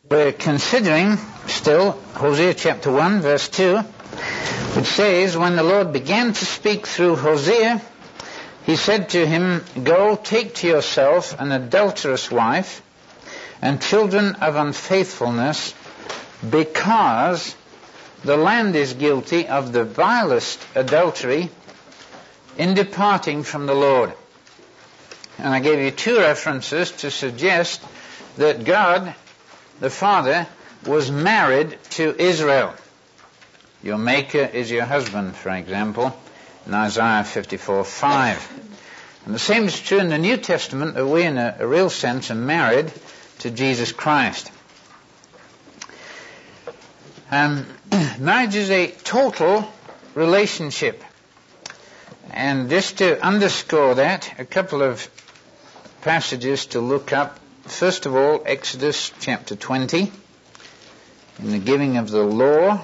We're considering still Hosea chapter 1 verse 2, which says, when the Lord began to speak through Hosea, he said to him, "Go, take to yourself an adulterous wife and children of unfaithfulness, because the land is guilty of the vilest adultery in departing from the Lord." And I gave you two references to suggest that God, the Father, was married to Israel. Your Maker is your husband, for example, in Isaiah 54:5. And the same is true in the New Testament, that we, in a real sense, are married to Jesus Christ. Marriage is a total relationship. And just to underscore that, a couple of passages to look up. First of all, Exodus chapter 20, in the giving of the law.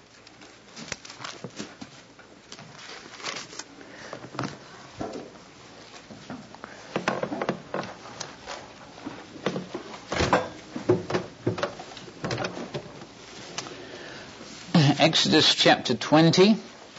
Exodus chapter 20.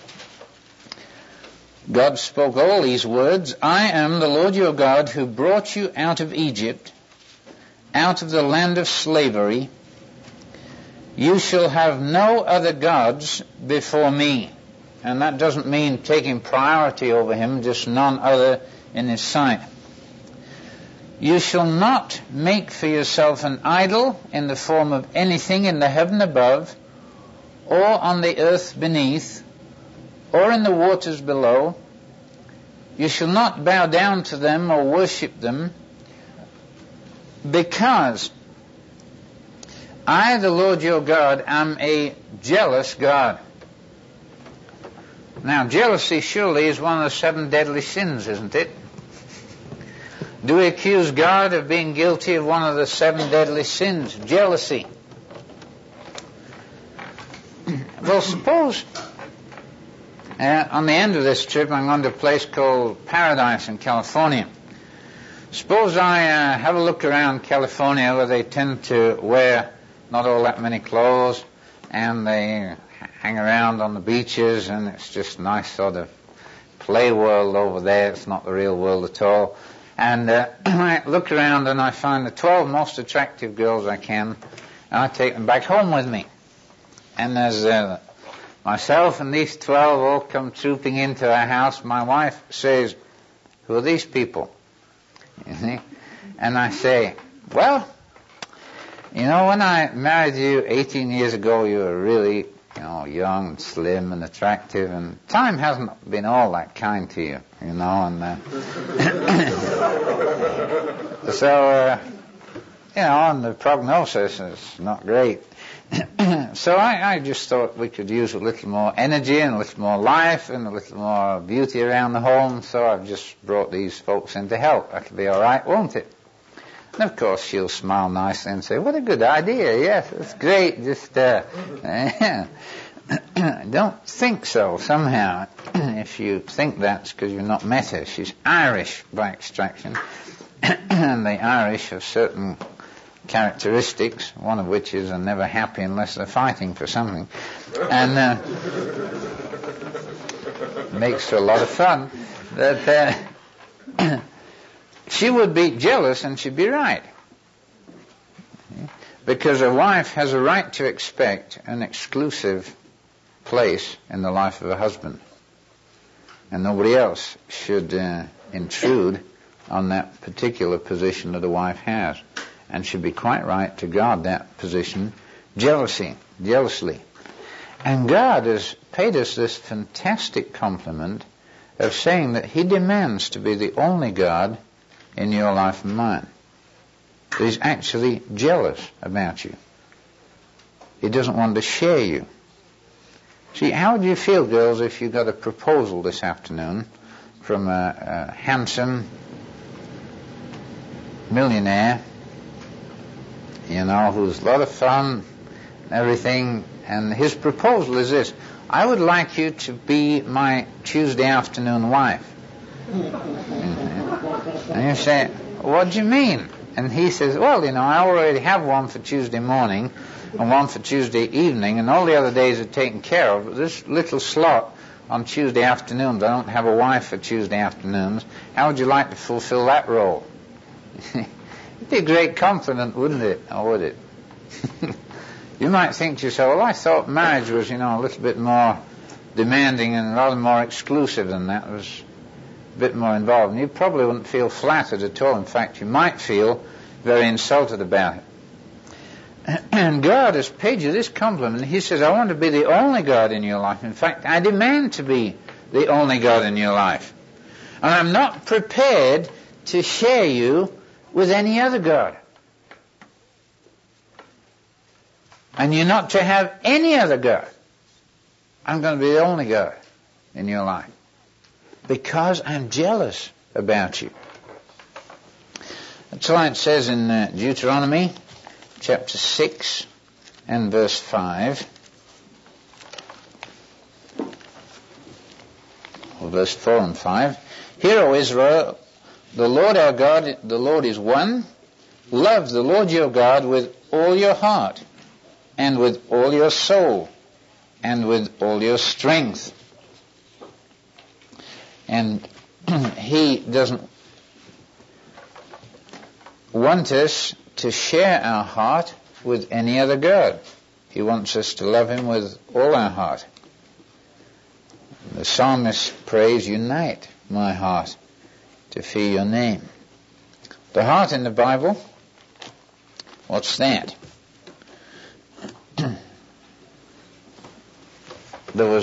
God spoke all these words, "I am the Lord your God who brought you out of Egypt, out of the land of slavery. You shall have no other gods before me." And that doesn't mean taking priority over him, just none other in his sight. "You shall not make for yourself an idol in the form of anything in the heaven above, or on the earth beneath, or in the waters below. You shall not bow down to them or worship them, because I, the Lord your God, am a jealous God." Now, jealousy surely is one of the 7 deadly sins, isn't it? Do we accuse God of being guilty of one of the 7 deadly sins, jealousy? Well, suppose on the end of this trip I'm going to a place called Paradise in California. Suppose I have a look around California, where they tend to wear not all that many clothes, and they hang around on the beaches, and it's just a nice sort of play world over there. It's not the real world at all. And I look around and I find the 12 most attractive girls I can, and I take them back home with me. And as myself and these 12 all come trooping into our house, my wife says, "Who are these people?" You see? And I say, "Well, you know, when I married you 18 years ago, you were really, young and slim and attractive, and time hasn't been all that kind to you, and so, and the prognosis is not great. So I just thought we could use a little more energy and a little more life and a little more beauty around the home, so I've just brought these folks in to help. That'll be all right, won't it?" And of course she'll smile nicely and say, "What a good idea, yes, it's great, just don't think so somehow." If you think that's because you've not met her. She's Irish by extraction, and the Irish have certain characteristics, one of which is they're never happy unless they're fighting for something, and makes for a lot of fun. But she would be jealous, and she'd be right, because a wife has a right to expect an exclusive place in the life of a husband, and nobody else should intrude on that particular position that a wife has, and should be quite right to guard that position jealously. And God has paid us this fantastic compliment of saying that he demands to be the only God in your life and mine. He's actually jealous about you. He doesn't want to share you. See, how would you feel, girls, if you got a proposal this afternoon from a handsome millionaire, who's a lot of fun and everything, and his proposal is this: "I would like you to be my Tuesday afternoon wife." And you say, "What do you mean?" And he says, well, I already have one for Tuesday morning and one for Tuesday evening, and all the other days are taken care of. But this little slot on Tuesday afternoons, I don't have a wife for Tuesday afternoons. How would you like to fulfill that role? It'd be a great compliment, wouldn't it? Or would it? You might think to yourself, well, I thought marriage was, a little bit more demanding and rather more exclusive than that. It was a bit more involved. And you probably wouldn't feel flattered at all. In fact, you might feel very insulted about it. And God has paid you this compliment. He says, I want to be the only God in your life. In fact, I demand to be the only God in your life. And I'm not prepared to share you with any other God. And you're not to have any other God. I'm going to be the only God in your life. Because I'm jealous about you. That's why it says in Deuteronomy chapter 6 and verse 5. Or verse 4 and 5. Hear, O Israel, the Lord our God, the Lord is one. Love the Lord your God with all your heart, and with all your soul, and with all your strength. And He doesn't want us to share our heart with any other God. He wants us to love Him with all our heart. The psalmist prays, unite my heart to fear your name. The heart in the Bible, what's that? There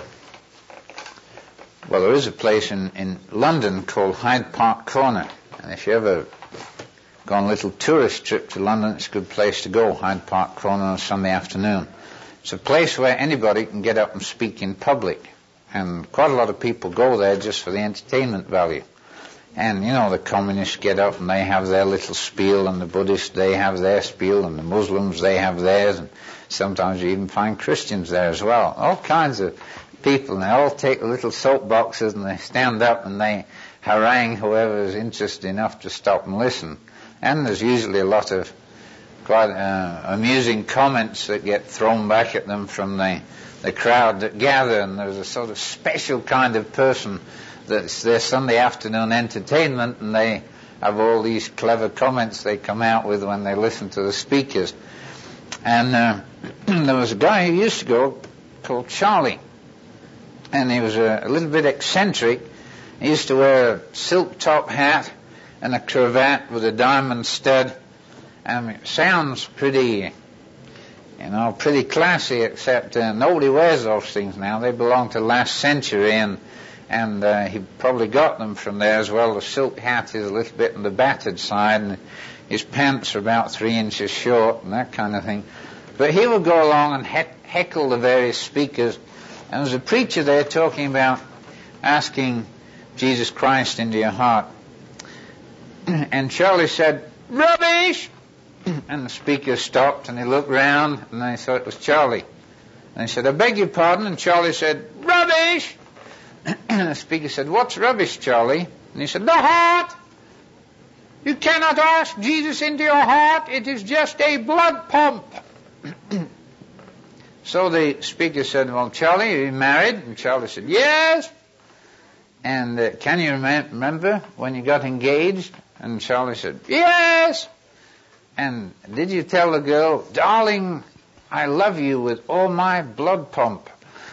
is a place in London called Hyde Park Corner. And if you ever go on a little tourist trip to London, it's a good place to go, Hyde Park Corner on a Sunday afternoon. It's a place where anybody can get up and speak in public. And quite a lot of people go there just for the entertainment value. And, the communists get up and they have their little spiel, and the Buddhists, they have their spiel, and the Muslims, they have theirs, and sometimes you even find Christians there as well. All kinds of people, and they all take the little soapboxes and they stand up and they harangue whoever is interested enough to stop and listen. And there's usually a lot of quite amusing comments that get thrown back at them from the crowd that gather, and there's a sort of special kind of person that's their Sunday afternoon entertainment, and they have all these clever comments they come out with when they listen to the speakers. And there was a guy who used to go called Charlie, and he was a little bit eccentric. He used to wear a silk top hat and a cravat with a diamond stud. It sounds pretty, pretty classy, except nobody wears those things now. They belong to last century, and he probably got them from there as well. The silk hat is a little bit on the battered side, and his pants are about 3 inches short, and that kind of thing. But he would go along and heckle the various speakers. And there was a preacher there talking about asking Jesus Christ into your heart. And Charlie said, "Rubbish!" And the speaker stopped, and he looked round, and they thought it was Charlie. And he said, "I beg your pardon." And Charlie said, "Rubbish!" And the speaker said, "What's rubbish, Charlie?" And he said, "The heart. You cannot ask Jesus into your heart. It is just a blood pump." So the speaker said, "Well, Charlie, are you married?" And Charlie said, "Yes." And can you remember when you got engaged? And Charlie said, "Yes." And did you tell the girl, "Darling, I love you with all my blood pump"?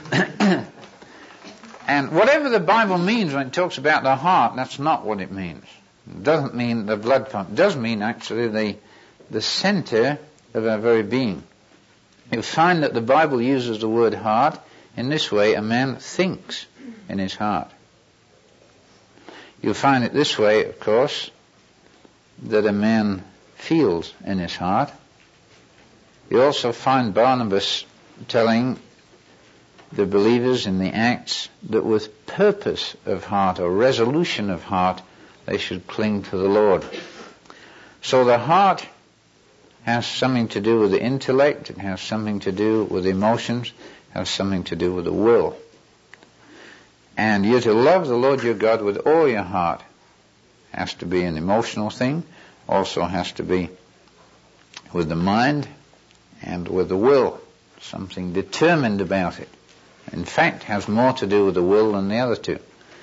And whatever the Bible means when it talks about the heart, that's not what it means. It doesn't mean the blood pump. It does mean actually the center of our very being. You'll find that the Bible uses the word heart in this way: a man thinks in his heart. You'll find it this way, of course, that a man feels in his heart. You also find Barnabas telling the believers in the Acts that with purpose of heart or resolution of heart they should cling to the Lord. So the heart has something to do with the intellect, it has something to do with emotions, it has something to do with the will. And you're to love the Lord your God with all your heart. It has to be an emotional thing, also has to be with the mind and with the will, something determined about it. In fact, has more to do with the will than the other two.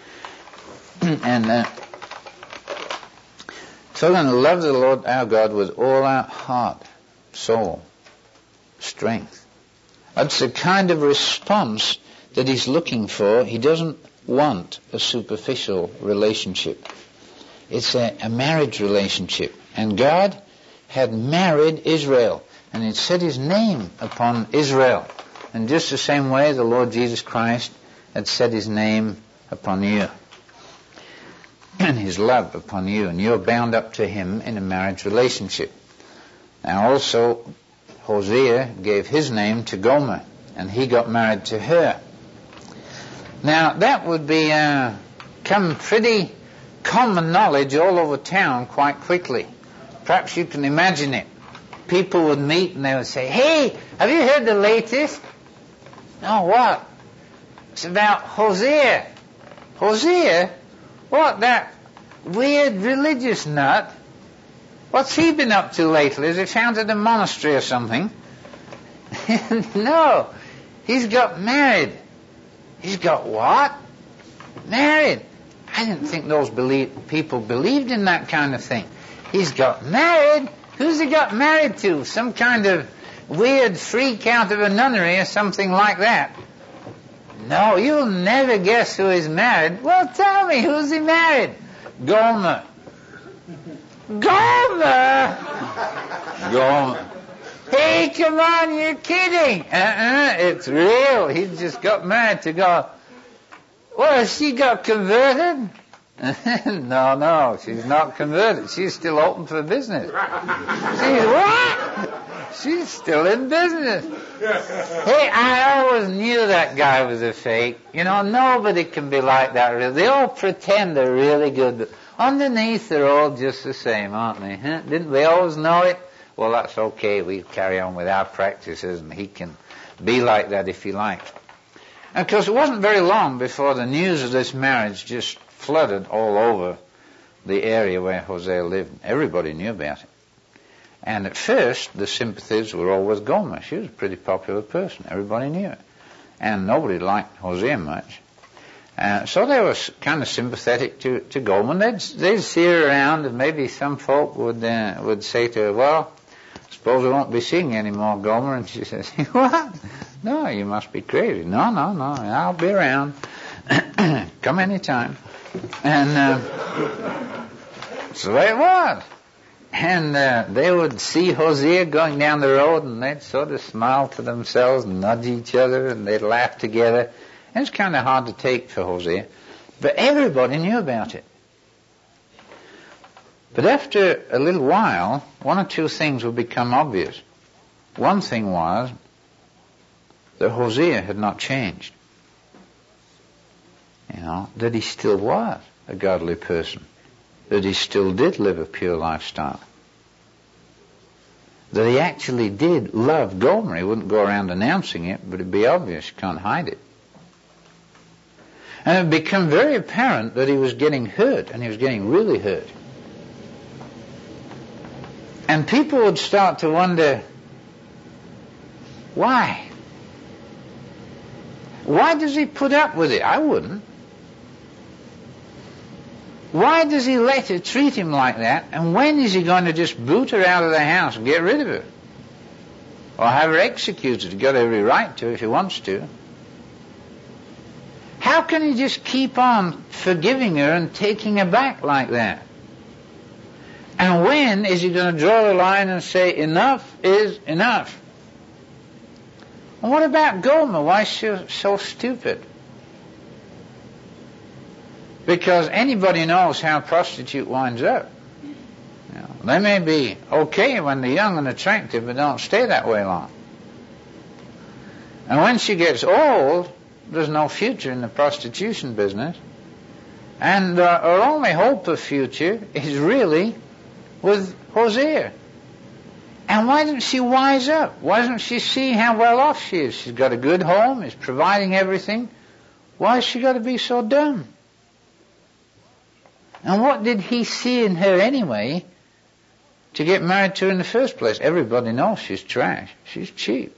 And so we're going to love the Lord our God with all our heart, soul, strength. That's the kind of response that he's looking for. He doesn't want a superficial relationship. It's a marriage relationship. And God had married Israel, and he'd set his name upon Israel. In just the same way the Lord Jesus Christ had set his name upon you, and his love upon you, and you're bound up to him in a marriage relationship. Now also, Hosea gave his name to Gomer, and he got married to her. Now that would be come pretty common knowledge all over town quite quickly. Perhaps you can imagine it. People would meet and they would say, "Hey, have you heard the latest?" "No, what?" "It's about Hosea." "Hosea? What, that weird religious nut? What's he been up to lately? Has he founded a monastery or something?" "No, he's got married." "He's got what?" "Married." I didn't think those people believed in that kind of thing. "He's got married? Who's he got married to? Some kind of weird freak out of a nunnery or something like that?" "No, you'll never guess who he's married." "Well, tell me, who's he married?" "Gomer." "Gomer?" "Gomer." "Hey, come on, you're kidding." It's real. He just got married to God. "Well, she got converted?" No, she's not converted. She's still open for business. She's what? She's still in business. Hey, I always knew that guy was a fake. You know, nobody can be like that really. They all pretend they're really good, but underneath they're all just the same, aren't they? Huh? Didn't we always know it? Well, that's okay. We carry on with our practices, and he can be like that if he likes. And of course, it wasn't very long before the news of this marriage just flooded all over the area where Hosea lived. Everybody knew about it. And at first, the sympathies were all with Gomer. She was a pretty popular person. Everybody knew it. And nobody liked Hosea much. So they were kind of sympathetic to Gomer. They'd see her around, and maybe some folk would say to her, "Well, I suppose we won't be seeing you anymore, Gomer." And she says, "What? No, you must be crazy." No, I'll be around. Come anytime. And so it was. And they would see Hosea going down the road, and they'd sort of smile to themselves and nudge each other, and they'd laugh together. And it's kind of hard to take for Hosea, but everybody knew about it. But after a little while, one or two things would become obvious. One thing was that Hosea had not changed. You know, that he still was a godly person, that he still did live a pure lifestyle, that he actually did love Gomer. He wouldn't go around announcing it, but it'd be obvious. You can't hide it. And it would become very apparent that he was getting hurt, and he was getting really hurt. And people would start to wonder, why? Why does he put up with it? I wouldn't. Why does he let her treat him like that? And when is he going to just boot her out of the house and get rid of her? Or have her executed? He's got every right to if he wants to. How can he just keep on forgiving her and taking her back like that? And when is he going to draw the line and say, enough is enough? And what about Gomer? Why is she so stupid? Because anybody knows how a prostitute winds up. You know, they may be okay when they're young and attractive, but don't stay that way long. And when she gets old, there's no future in the prostitution business. And her only hope of future is really with Hosea. And why doesn't she wise up? Why doesn't she see how well off she is? She's got a good home, is providing everything. Why has she got to be so dumb? And what did he see in her anyway to get married to in the first place. Everybody knows she's trash. She's cheap.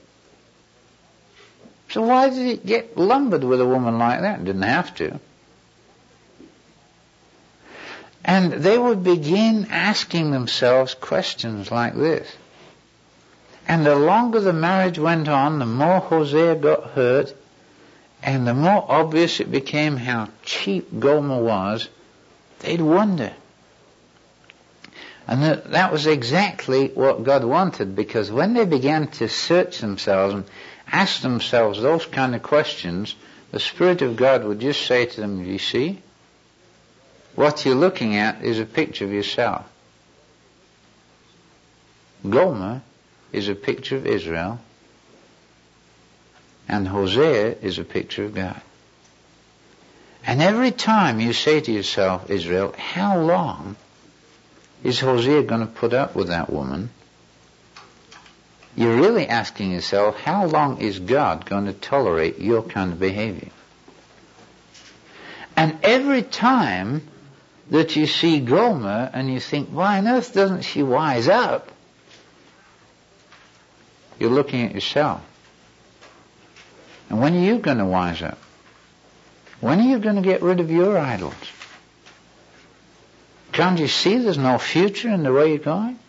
So why did he get lumbered with a woman like that? Didn't have to. And they would begin asking themselves questions like this. And the longer the marriage went on, the more Hosea got hurt, and the more obvious it became how cheap Gomer was. They'd wonder. And that was exactly what God wanted, because when they began to search themselves and ask themselves those kind of questions, the Spirit of God would just say to them, you see, what you're looking at is a picture of yourself. Gomer is a picture of Israel, and Hosea is a picture of God. And every time you say to yourself, Israel, how long is Hosea going to put up with that woman? You're really asking yourself, how long is God going to tolerate your kind of behavior? And every time that you see Gomer and you think, why on earth doesn't she wise up? You're looking at yourself. And when are you going to wise up? When are you going to get rid of your idols? Can't you see there's no future in the way you're going?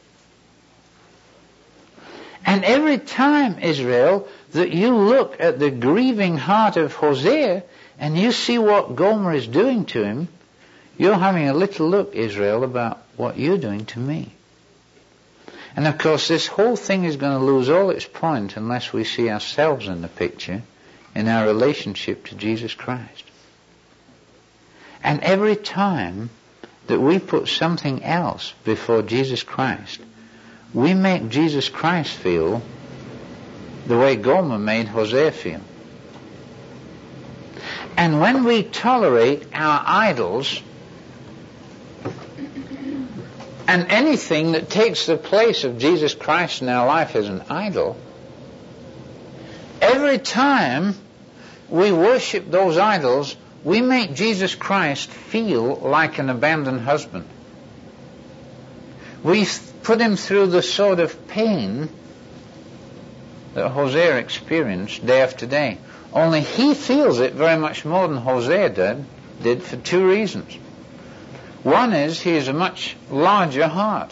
And every time, Israel, that you look at the grieving heart of Hosea and you see what Gomer is doing to him, you're having a little look, Israel, about what you're doing to me. And of course this whole thing is going to lose all its point unless we see ourselves in the picture in our relationship to Jesus Christ. And every time that we put something else before Jesus Christ, we make Jesus Christ feel the way Gomer made Hosea feel. And when we tolerate our idols, and anything that takes the place of Jesus Christ in our life as an idol, every time we worship those idols, we make Jesus Christ feel like an abandoned husband. We put him through the sort of pain that Hosea experienced day after day. Only he feels it very much more than Hosea did for two reasons. One is he has a much larger heart.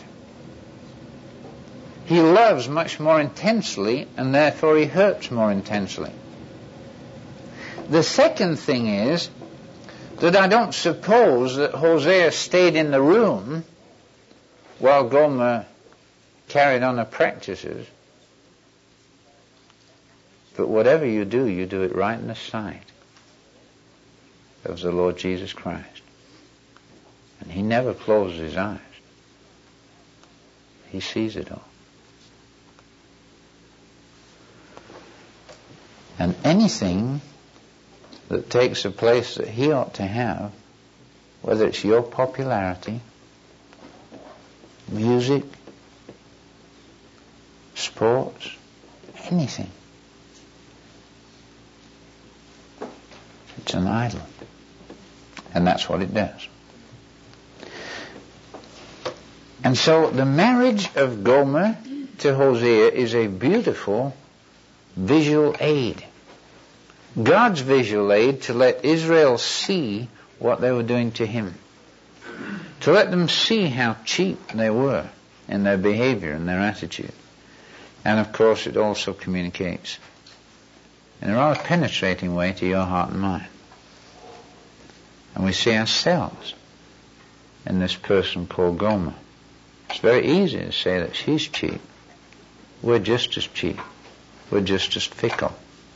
He loves much more intensely, and therefore he hurts more intensely. The second thing is that I don't suppose that Hosea stayed in the room while Gomer carried on her practices. But whatever you do it right in the sight of the Lord Jesus Christ. And he never closes his eyes. He sees it all. And anything that takes a place that he ought to have, whether it's your popularity, music, sports, anything, it's an idol. And that's what it does. And so the marriage of Gomer to Hosea is a beautiful visual aid. God's visual aid to let Israel see what they were doing to him. To let them see how cheap they were in their behavior and their attitude. And of course it also communicates in a rather penetrating way to your heart and mind. And we see ourselves in this person called Gomer. It's very easy to say that she's cheap. We're just as cheap. We're just as fickle.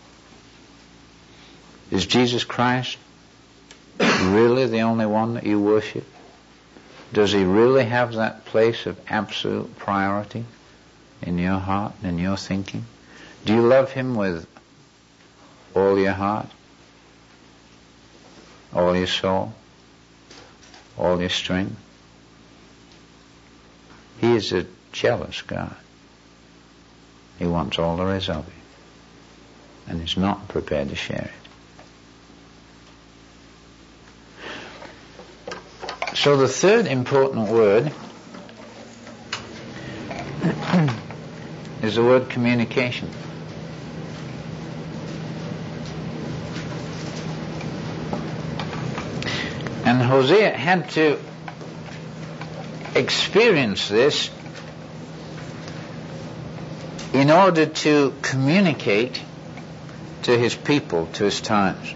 Is Jesus Christ really the only one that you worship? Does he really have that place of absolute priority in your heart and in your thinking? Do you love him with all your heart, all your soul, all your strength? He is a jealous God. He wants all there is of you, and is not prepared to share it. So the third important word is the word communication. And Hosea had to experience this in order to communicate to his people, to his times.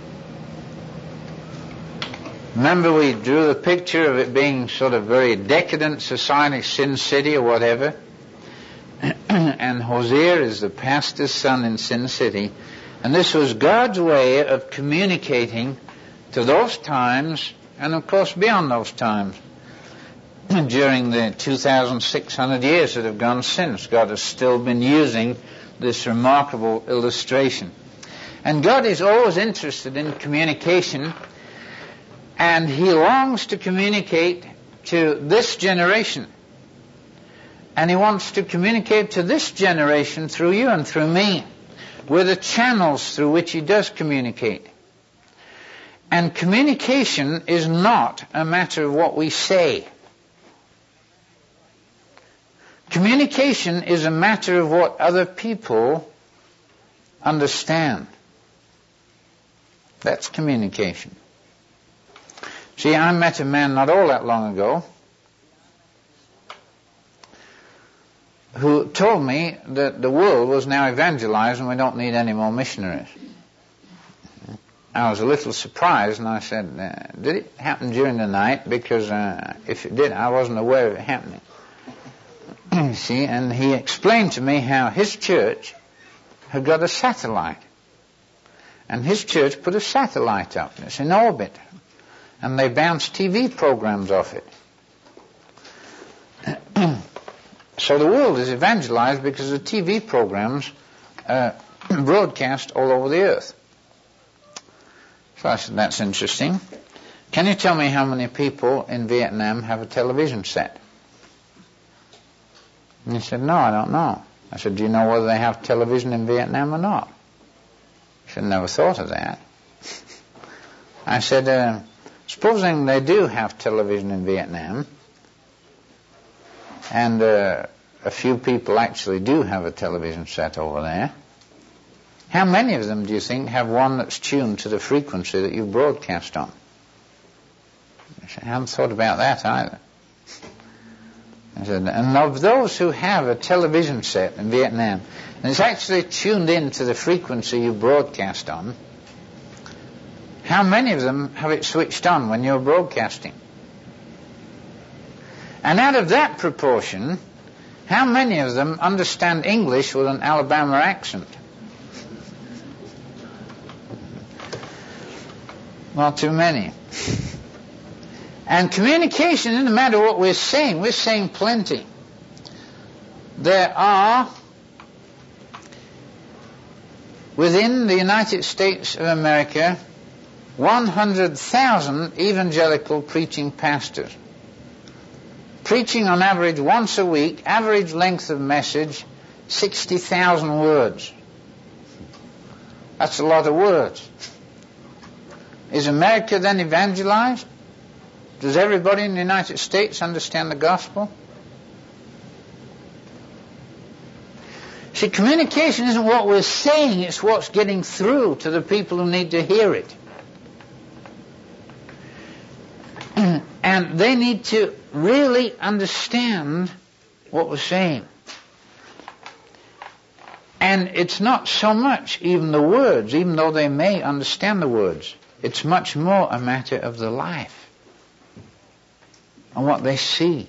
Remember, we drew the picture of it being sort of very decadent society, Sin City or whatever. And Hosea is the pastor's son in Sin City. And this was God's way of communicating to those times, and of course beyond those times. During the 2,600 years that have gone since, God has still been using this remarkable illustration. And God is always interested in communication, and He longs to communicate to this generation. And He wants to communicate to this generation through you and through me. We're the channels through which He does communicate. And communication is not a matter of what we say. Communication is a matter of what other people understand. That's communication. See, I met a man not all that long ago who told me that the world was now evangelized and we don't need any more missionaries. I was a little surprised, and I said, did it happen during the night? Because if it did, I wasn't aware of it happening. See, and he explained to me how his church had got a satellite. And his church put a satellite up. It's in orbit. And they bounce TV programs off it. So the world is evangelized because the TV programs broadcast all over the earth. So I said, that's interesting. Can you tell me how many people in Vietnam have a television set? And he said, no, I don't know. I said, do you know whether they have television in Vietnam or not? He said, never thought of that. I said, supposing they do have television in Vietnam, and a few people actually do have a television set over there, how many of them do you think have one that's tuned to the frequency that you broadcast on? I said, I haven't thought about that either. I said, and of those who have a television set in Vietnam, and it's actually tuned in to the frequency you broadcast on, how many of them have it switched on when you're broadcasting? And out of that proportion, how many of them understand English with an Alabama accent? Not too many. And communication isn't a matter of what we're saying plenty. There are, within the United States of America, 100,000 evangelical preaching pastors. Preaching on average once a week, average length of message, 60,000 words. That's a lot of words. Is America then evangelized? Does everybody in the United States understand the gospel? See, communication isn't what we're saying, it's what's getting through to the people who need to hear it. And they need to really understand what we're saying. And it's not so much even the words, even though they may understand the words. It's much more a matter of the life and what they see.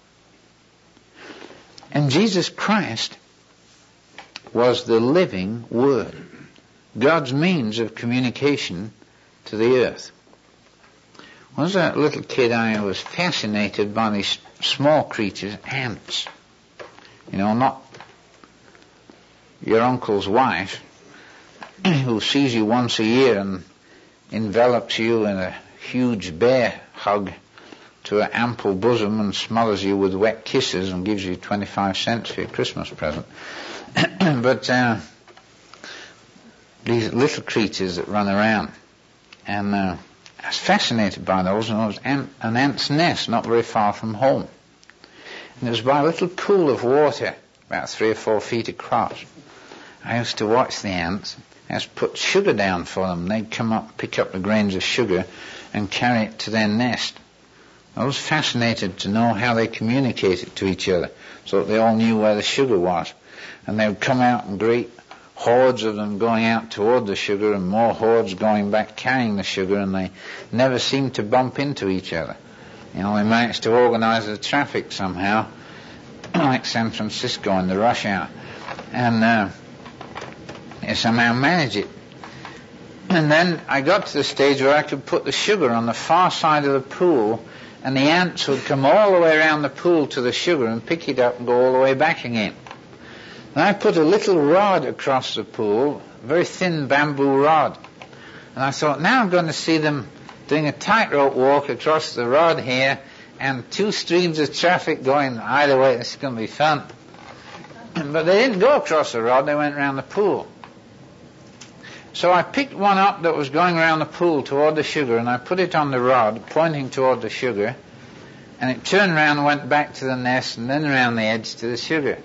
And Jesus Christ was the living Word, God's means of communication to the earth. When I was a little kid, I was fascinated by these small creatures, ants. You know, not your uncle's wife who sees you once a year and envelops you in a huge bear hug to her ample bosom and smothers you with wet kisses and gives you 25 cents for your Christmas present. But these little creatures that run around, and I was fascinated by those, and there was an ant's nest not very far from home. And it was by a little pool of water about 3 or 4 feet across. I used to watch the ants. I used to put sugar down for them. They'd come up, pick up the grains of sugar, and carry it to their nest. I was fascinated to know how they communicated to each other, so that they all knew where the sugar was. And they would come out in great hordes of them going out toward the sugar, and more hordes going back carrying the sugar, and they never seemed to bump into each other. They managed to organize the traffic somehow, like San Francisco in the rush hour, and they somehow managed it. And then I got to the stage where I could put the sugar on the far side of the pool, and the ants would come all the way around the pool to the sugar and pick it up and go all the way back again. And I put a little rod across the pool, a very thin bamboo rod. And I thought, now I'm going to see them doing a tightrope walk across the rod here, and 2 streams of traffic going either way. This is going to be fun. But they didn't go across the rod, they went around the pool. So I picked one up that was going around the pool toward the sugar, and I put it on the rod, pointing toward the sugar, and it turned around and went back to the nest, and then around the edge to the sugar.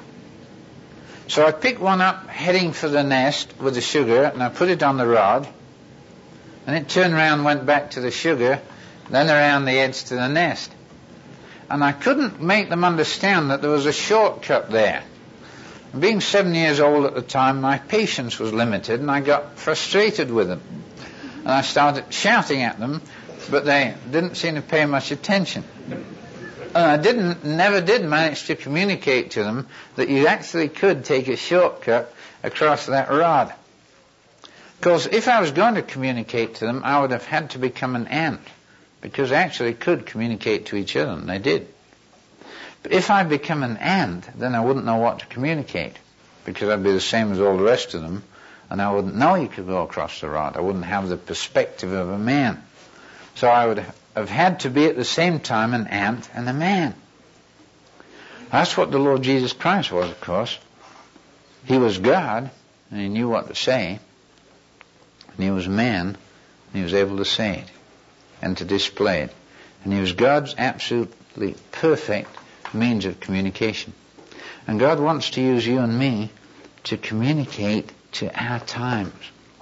So I picked one up heading for the nest with the sugar, and I put it on the rod, and it turned around and went back to the sugar, then around the edge to the nest. And I couldn't make them understand that there was a shortcut there. Being 7 years old at the time, my patience was limited, and I got frustrated with them. And I started shouting at them, but they didn't seem to pay much attention. And I never did manage to communicate to them that you actually could take a shortcut across that rod. Because if I was going to communicate to them, I would have had to become an ant, because they actually could communicate to each other, and they did. But if I'd become an ant, then I wouldn't know what to communicate, because I'd be the same as all the rest of them, and I wouldn't know you could go across the rod. I wouldn't have the perspective of a man. So I would have had to be at the same time an ant and a man. That's what the Lord Jesus Christ was, of course. He was God, and he knew what to say, and he was man, and he was able to say it and to display it. And he was God's absolutely perfect means of communication. And God wants to use you and me to communicate to our times.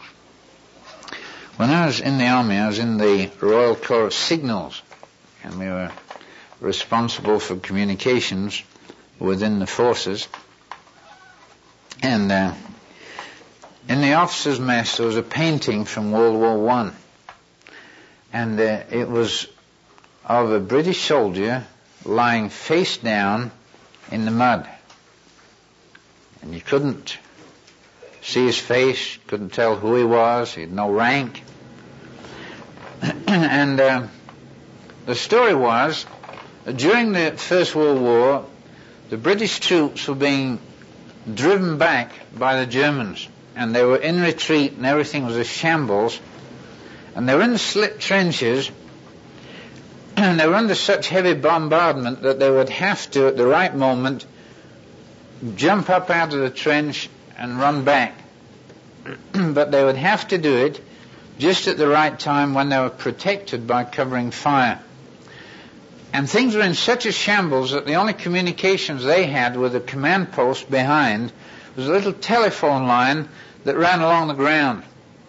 When I was in the army, I was in the Royal Corps of Signals, and we were responsible for communications within the forces. And in the officers' mess there was a painting from World War I, and it was of a British soldier lying face down in the mud. And you couldn't see his face, couldn't tell who he was, he had no rank. And the story was, during the First World War, the British troops were being driven back by the Germans, and they were in retreat, and everything was a shambles, and they were in the slit trenches, and they were under such heavy bombardment that they would have to, at the right moment, jump up out of the trench and run back. But they would have to do it just at the right time when they were protected by covering fire. And things were in such a shambles that the only communications they had with the command post behind was a little telephone line that ran along the ground.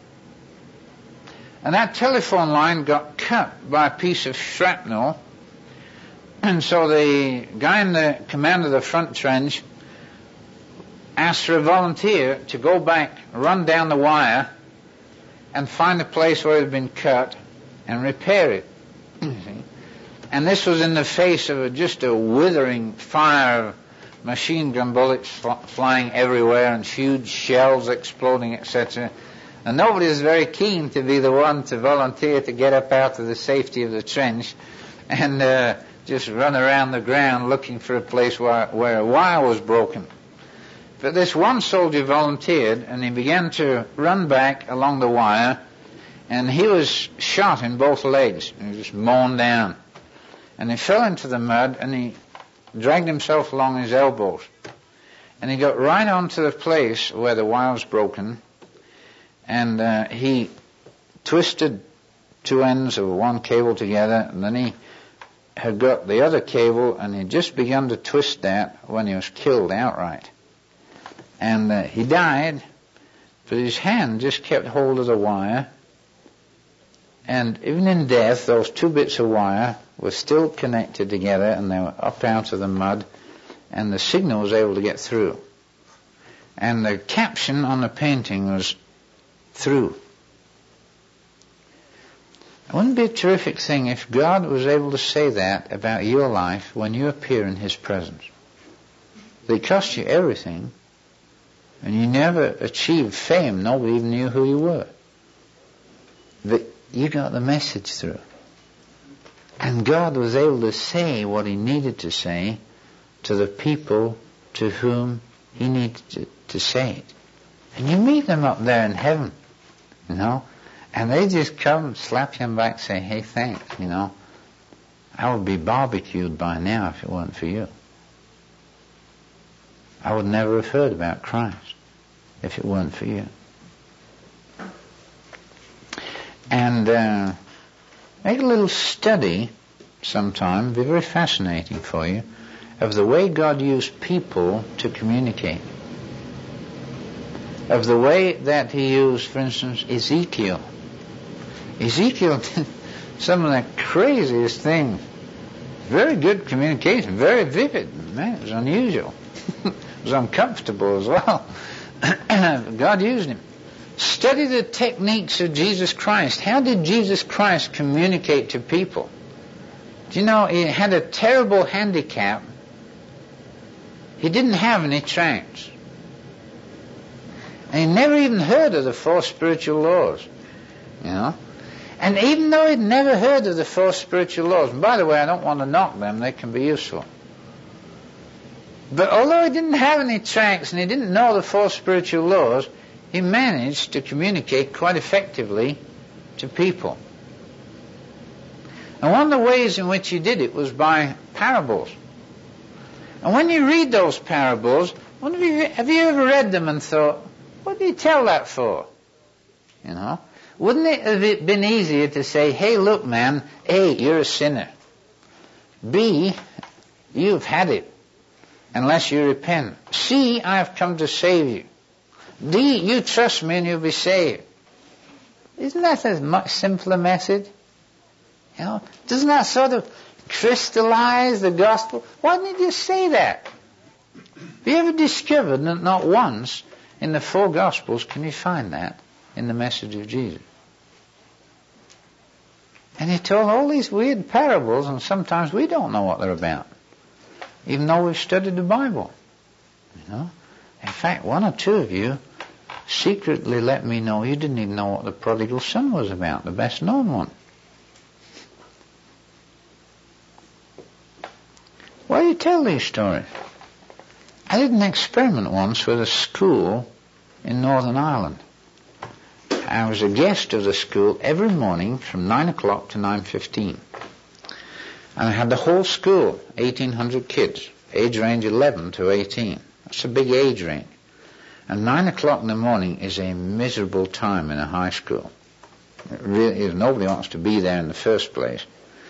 And that telephone line got cut by a piece of shrapnel, and so the guy in the command of the front trench asked for a volunteer to go back, run down the wire, and find a place where it had been cut and repair it. And this was in the face of just a withering fire of machine gun bullets flying everywhere and huge shells exploding, etc. And nobody was very keen to be the one to volunteer to get up out of the safety of the trench and just run around the ground looking for a place where a wire was broken. But this one soldier volunteered, and he began to run back along the wire, and he was shot in both legs. He was just mown down. And he fell into the mud, and he dragged himself along his elbows. And he got right onto the place where the wire was broken, and he twisted 2 ends of one cable together, and then he had got the other cable, and he just began to twist that when he was killed outright. And he died, but his hand just kept hold of the wire. And even in death, those two bits of wire were still connected together, and they were up out of the mud, and the signal was able to get through. And the caption on the painting was, "Through." Wouldn't it be a terrific thing if God was able to say that about your life when you appear in His presence? It cost you everything, and you never achieved fame. Nobody even knew who you were. But you got the message through. And God was able to say what He needed to say to the people to whom He needed to say it. And you meet them up there in heaven, you know, and they just come, slap you on the back, say, "Hey, thanks, you know. I would be barbecued by now if it weren't for you. I would never have heard about Christ if it weren't for you." And make a little study sometime, it'll be very fascinating for you, of the way God used people to communicate. Of the way that He used, for instance, Ezekiel. Ezekiel did some of the craziest things. Very good communication, very vivid. Man, it was unusual. It was uncomfortable as well. God used him. Study the techniques of Jesus Christ. How did Jesus Christ communicate to people? Do you know, he had a terrible handicap. He didn't have any tracts. And he never even heard of the 4 spiritual laws, you know. And even though he'd never heard of the 4 spiritual laws, and by the way, I don't want to knock them, they can be useful. But although he didn't have any tracts and he didn't know the 4 spiritual laws, he managed to communicate quite effectively to people. And one of the ways in which he did it was by parables. And when you read those parables, have you ever read them and thought, what did he tell that for? You know? Wouldn't it have been easier to say, "Hey, look, man, A, you're a sinner. B, you've had it, unless you repent. C, I've come to save you. D, you trust me and you'll be saved." Isn't that a much simpler message? You know, doesn't that sort of crystallize the gospel? Why didn't he just say that? Have you ever discovered that not once in the 4 Gospels can you find that in the message of Jesus? And he told all these weird parables, and sometimes we don't know what they're about, even though we've studied the Bible. You know, in fact, 1 or 2 of you secretly let me know you didn't even know what the prodigal son was about, the best known one. Why do you tell these stories? I did an experiment once with a school in Northern Ireland. I was a guest of the school every morning from 9 o'clock to 9:15. And I had the whole school, 1,800 kids, age range 11 to 18. That's a big age range. And 9 o'clock in the morning is a miserable time in a high school. It really is. Nobody wants to be there in the first place.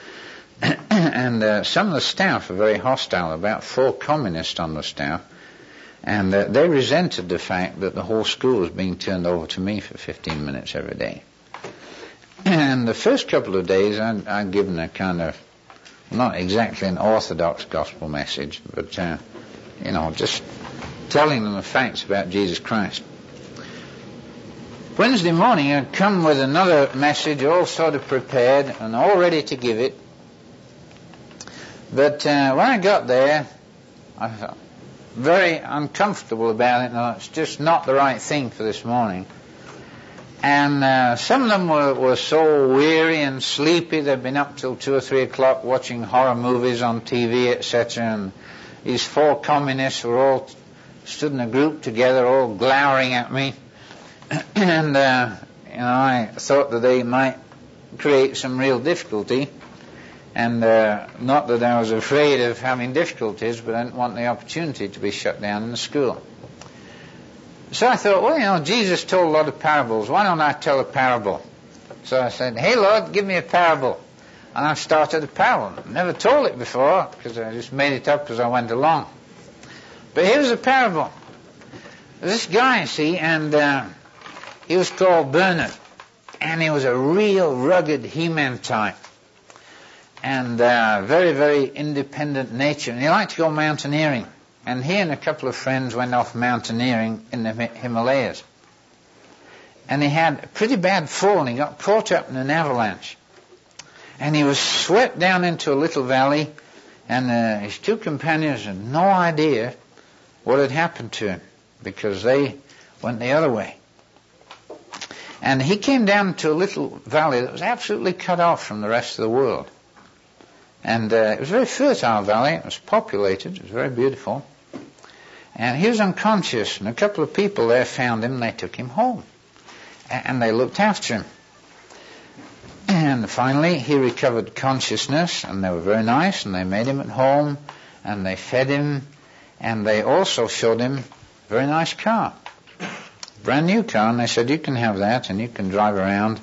And some of the staff are very hostile, about 4 communists on the staff. And they resented the fact that the whole school was being turned over to me for 15 minutes every day. And the first couple of days I'd given a kind of, not exactly an orthodox gospel message, but, you know, just telling them the facts about Jesus Christ. Wednesday morning I'd come with another message all sort of prepared and all ready to give it. But when I got there, I felt very uncomfortable about it. No, it's just not the right thing for this morning. And some of them were so weary and sleepy, they'd been up till 2 or 3 o'clock watching horror movies on TV, etc. And these 4 communists were all stood in a group together, all glowering at me. And, you know, I thought that they might create some real difficulty. And not that I was afraid of having difficulties, but I didn't want the opportunity to be shut down in the school. So I thought, well, you know, Jesus told a lot of parables. Why don't I tell a parable? So I said, "Hey, Lord, give me a parable." And I started a parable. Never told it before, because I just made it up as I went along. But here's a parable. This guy, see, and he was called Bernard, and he was a real rugged He-Man type, and very, very independent nature, and he liked to go mountaineering, and he and a couple of friends went off mountaineering in the Himalayas, and he had a pretty bad fall, and he got caught up in an avalanche, and he was swept down into a little valley, and his two companions had no idea what had happened to him, because they went the other way. And he came down to a little valley that was absolutely cut off from the rest of the world. And it was a very fertile valley. It was populated. It was very beautiful. And he was unconscious, and a couple of people there found him, and they took him home. And they looked after him. And finally, he recovered consciousness, and they were very nice, and they made him at home, and they fed him, and they also showed him a very nice car. Brand new car, and they said, you can have that, and you can drive around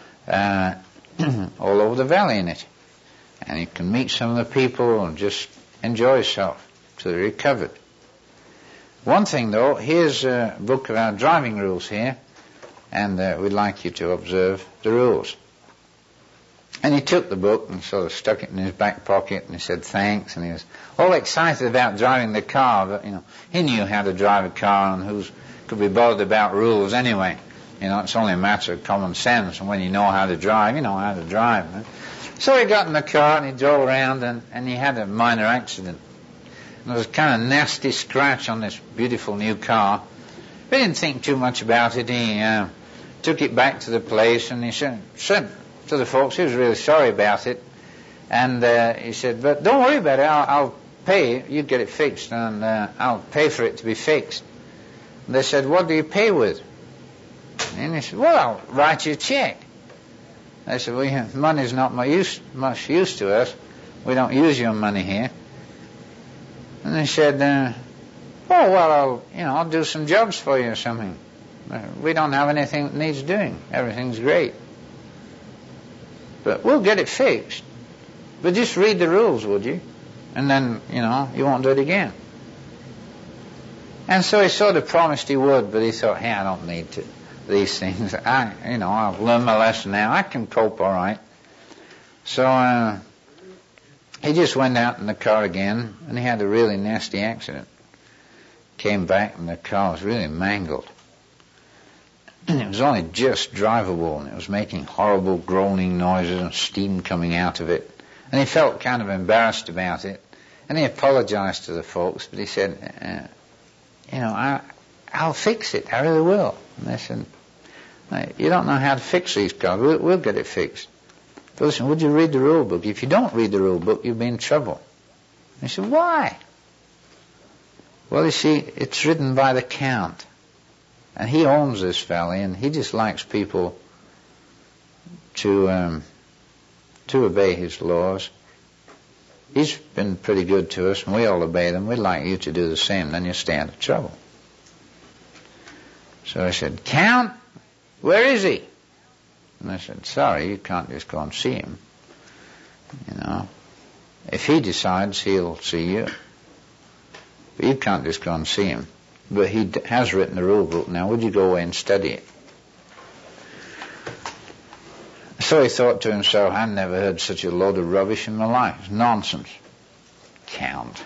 all over the valley in it. And you can meet some of the people and just enjoy yourself. So they recovered. One thing, though, here's a book of our driving rules here, and we'd like you to observe the rules. And he took the book and sort of stuck it in his back pocket, and he said thanks, and he was all excited about driving the car, but, he knew how to drive a car, and who could be bothered about rules anyway. It's only a matter of common sense, and when you know how to drive, you know how to drive. Right? So he got in the car, and he drove around, and he had a minor accident. And there was a kind of nasty scratch on this beautiful new car. He didn't think too much about it. He took it back to the place, and he said to the folks, he was really sorry about it, and he said, but don't worry about it, I'll pay it, you get it fixed, and I'll pay for it to be fixed. And they said, what do you pay with? And he said, well, I'll write you a check. They said, well, money's not much use to us, we don't use your money here. And they said, oh, well, I'll do some jobs for you or something. We don't have anything that needs doing, everything's great. But we'll get it fixed. But just read the rules, would you? And then, you won't do it again. And so he sort of promised he would, but he thought, hey, I don't need these things. I've learned my lesson now. I can cope all right. So he just went out in the car again, and he had a really nasty accident. Came back, and the car was really mangled. And it was only just drivable, and it was making horrible groaning noises and steam coming out of it. And he felt kind of embarrassed about it. And he apologized to the folks, but he said, I'll fix it, I really will. And they said, you don't know how to fix these cars, we'll get it fixed. But listen, would you read the rule book? If you don't read the rule book, you'll be in trouble. And he said, why? Well, you see, it's written by the Count. And he owns this valley, and he just likes people to obey his laws. He's been pretty good to us, and we all obey them. We'd like you to do the same, then you'll stay out of trouble. So I said, Count, where is he? And I said, sorry, you can't just go and see him. If he decides, he'll see you. But you can't just go and see him. But he has written the rule book. Now, would you go away and study it? So he thought to himself, I never heard such a load of rubbish in my life. It's nonsense. Count.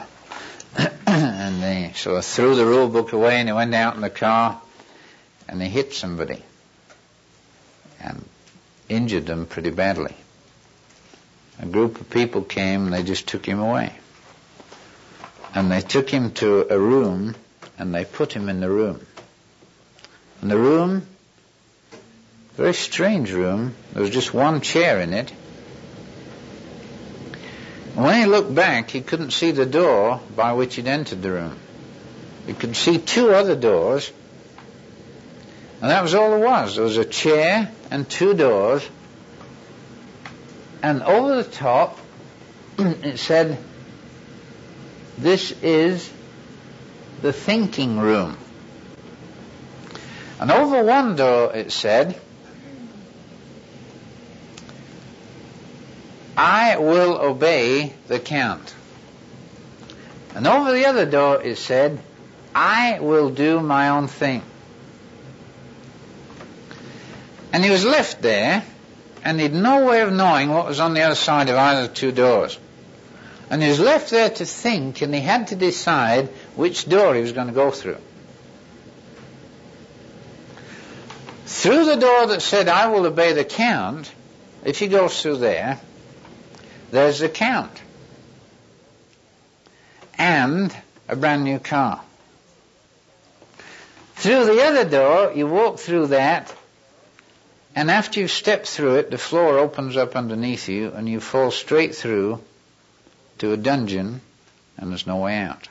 And so he threw the rule book away, and he went out in the car, and he hit somebody and injured them pretty badly. A group of people came, and they just took him away. And they took him to a room, and they put him in the room. And the room, very strange room, there was just one chair in it. And when he looked back, he couldn't see the door by which he'd entered the room. He could see two other doors, and that was all there was. There was a chair and two doors, and over the top it said, this is the thinking room. And over one door it said, I will obey the Count. And over the other door it said, I will do my own thing. And he was left there, and he'd no way of knowing what was on the other side of either of the two doors. And he was left there to think, and he had to decide which door he was going to go through. Through the door that said, I will obey the Count, if he goes through there, there's the Count. And a brand new car. Through the other door, you walk through that, and after you've stepped through it, the floor opens up underneath you, and you fall straight through to a dungeon, and there's no way out.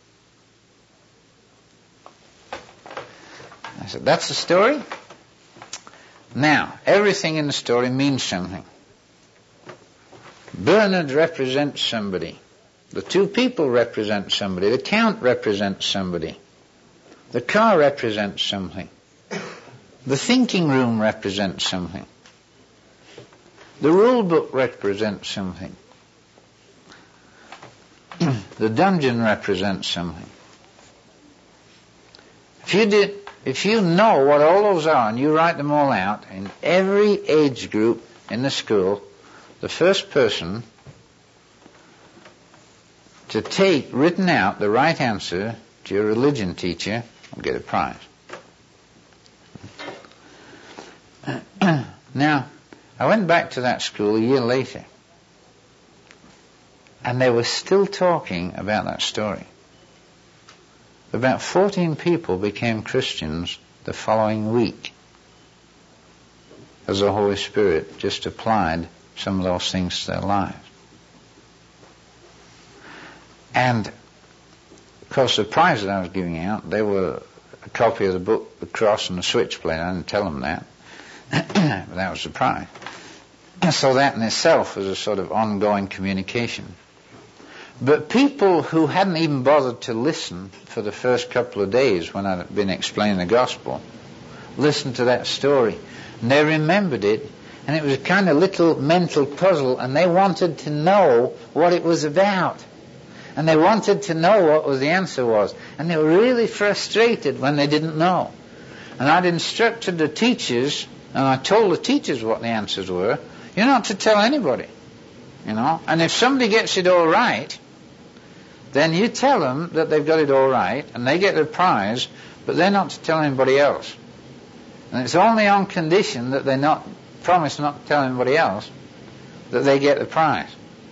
I said, that's the story? Now, everything in the story means something. Bernard represents somebody. The two people represent somebody. The Count represents somebody. The car represents something. The thinking room represents something. The rule book represents something. The dungeon represents something. If you know what all those are and you write them all out, in every age group in the school, the first person to take written out the right answer to your religion teacher will get a prize. Now, I went back to that school a year later, and they were still talking about that story. About 14 people became Christians the following week, as the Holy Spirit just applied some of those things to their lives. And, of course, the prize that I was giving out, they were a copy of the book, The Cross and the Switchblade. I didn't tell them that. But that was the prize. So that in itself was a sort of ongoing communication. But people who hadn't even bothered to listen for the first couple of days when I'd been explaining the gospel, listened to that story, and they remembered it, and it was a kind of little mental puzzle, and they wanted to know what it was about. And they wanted to know what the answer was. And they were really frustrated when they didn't know. And I'd instructed the teachers, and I told the teachers what the answers were. You're not to tell anybody, you know. And if somebody gets it all right, then you tell them that they've got it all right, and they get the prize, but they're not to tell anybody else. And it's only on condition that they not promise not to tell anybody else that they get the prize.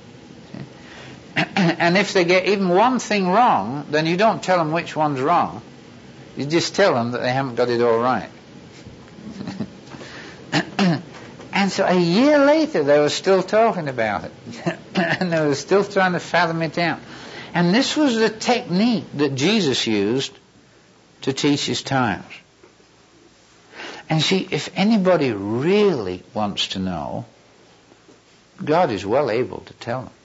And if they get even one thing wrong, then you don't tell them which one's wrong. You just tell them that they haven't got it all right. And so a year later, they were still talking about it. And they were still trying to fathom it out. And this was the technique that Jesus used to teach his times. And see, if anybody really wants to know, God is well able to tell them.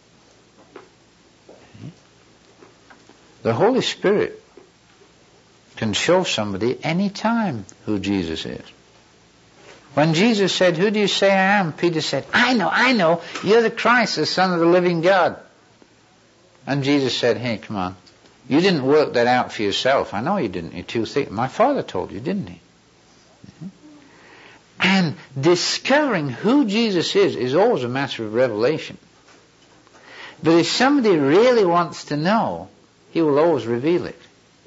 The Holy Spirit can show somebody any time who Jesus is. When Jesus said, "Who do you say I am?" Peter said, I know, you're the Christ, the Son of the living God. And Jesus said, "Hey, come on. You didn't work that out for yourself. I know you didn't. You're too thick. My Father told you, didn't he?" And discovering who Jesus is always a matter of revelation. But if somebody really wants to know, he will always reveal it.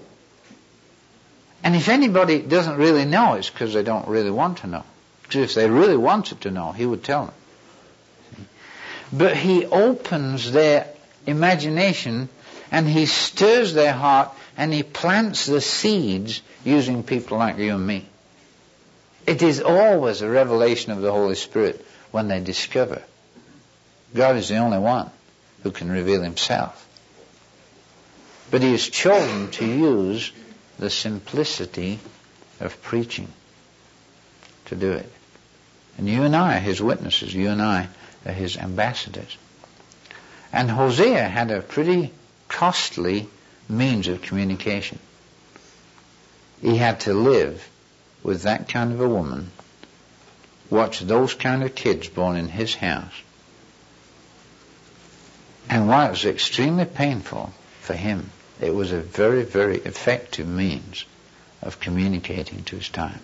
And if anybody doesn't really know, it's because they don't really want to know. Because if they really wanted to know, he would tell them. But he opens their imagination, and he stirs their heart, and he plants the seeds using people like you and me. It is always a revelation of the Holy Spirit when they discover God is the only one who can reveal himself. But he has chosen to use the simplicity of preaching to do it. And you and I are his witnesses. You and I are his ambassadors. And Hosea had a pretty costly means of communication. He had to live with that kind of a woman, watch those kind of kids born in his house. And while it was extremely painful for him, It was a very, very effective means of communicating to his times.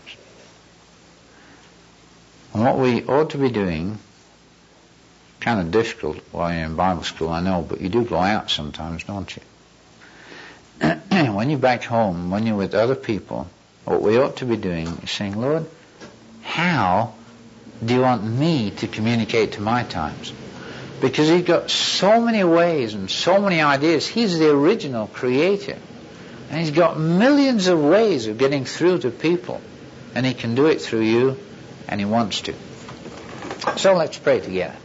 And what we ought to be doing, kind of difficult while you're in Bible school, I know, but you do go out sometimes, don't you? When you're back home, when you're with other people, what we ought to be doing is saying, Lord, how do you want me to communicate to my times? Because he's got so many ways and so many ideas. He's the original creator. And he's got millions of ways of getting through to people. And he can do it through you, and he wants to. So let's pray together.